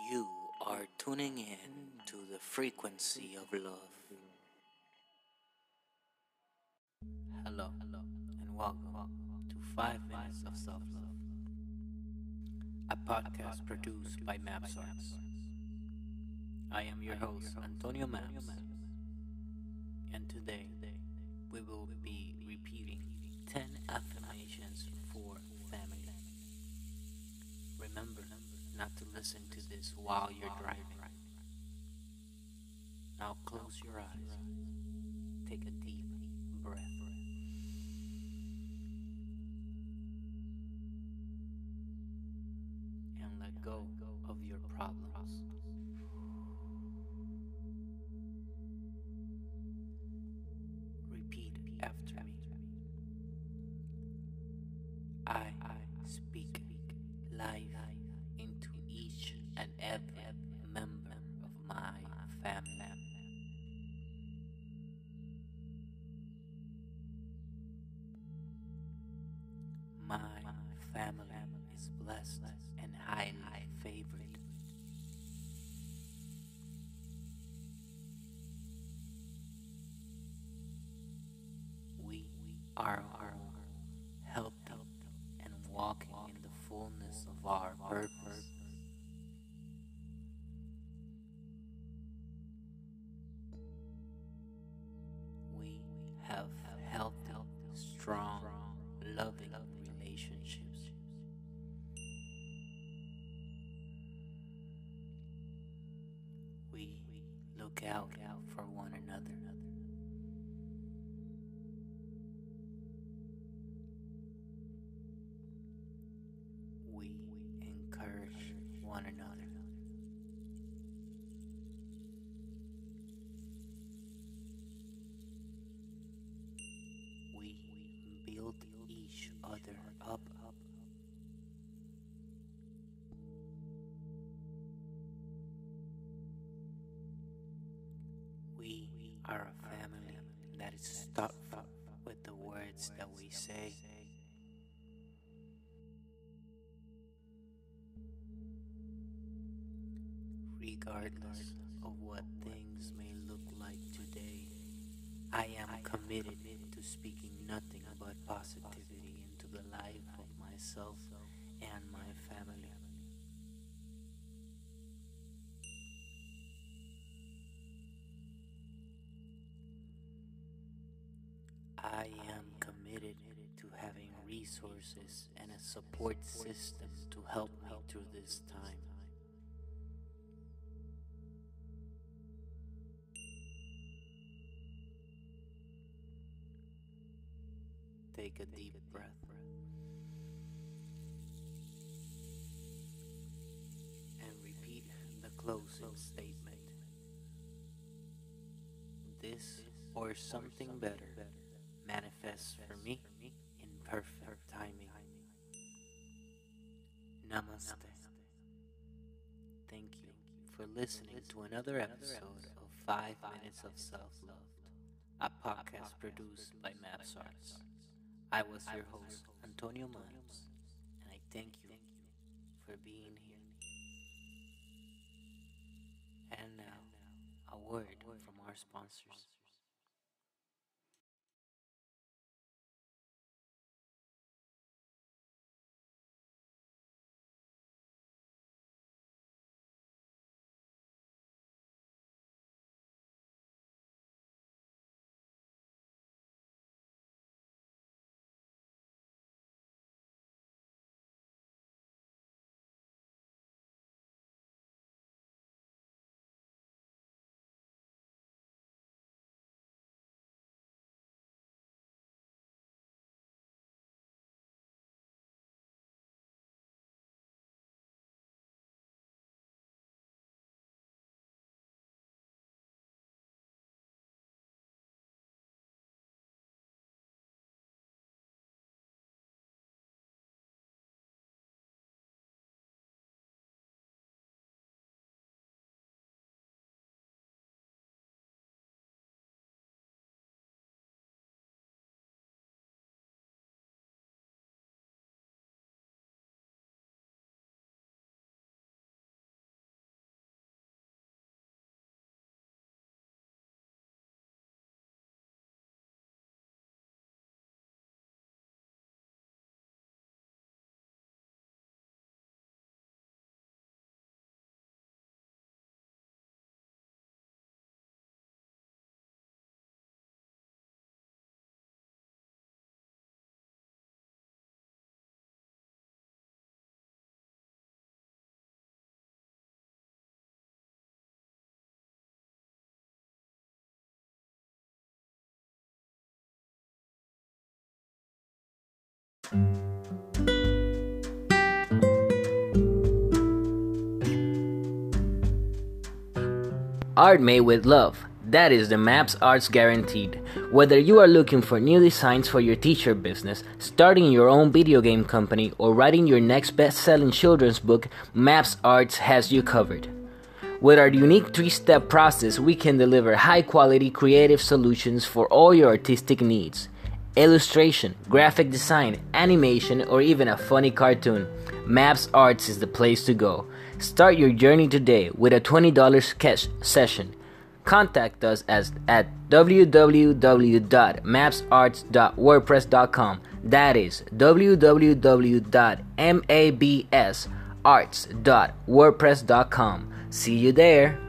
You are tuning in to the frequency of love. Hello, and welcome to 5 Minutes of Self Love, a podcast produced by Maps Arts. I am your host, Antonio Maps, and today we will be repeating 10 affirmations for family. Remember not to listen to this while you're driving. Now close your eyes, take a deep breath, and let go of your problems. Repeat after me. I speak life into each and every member of my family. My family is blessed and highly favored. We are all healthy and walking in the fullness of our purpose. We have healthy, strong, loving relationships. We look out for one another. We encourage one another. We build each other up. We are a family that is thoughtful with the words that we say. Regardless of what things may look like today, I am committed to speaking nothing but positivity into the life of myself and my family. I am committed to having resources and a support system to help me through this time. Take a deep breath and repeat the closing statement. This or something better manifests for me in perfect timing. Namaste. Thank you for listening to another episode of 5 Minutes of Self Love, a podcast produced by Maps Arts. I was your host, Antonio Maps, and I thank you for being here. And now, a word from our sponsors. Art made with love. That is the Maps Arts guaranteed. Whether you are looking for new designs for your teacher business, starting your own video game company, or writing your next best-selling children's book, Maps Arts has you covered. With our unique 3-step process, we can deliver high-quality creative solutions for all your artistic needs. Illustration, graphic design, animation, or even a funny cartoon, Maps Arts is the place to go. Start your journey today with a $20 sketch session. Contact us at www.mapsarts.wordpress.com. That is www.mabsarts.wordpress.com. See you there.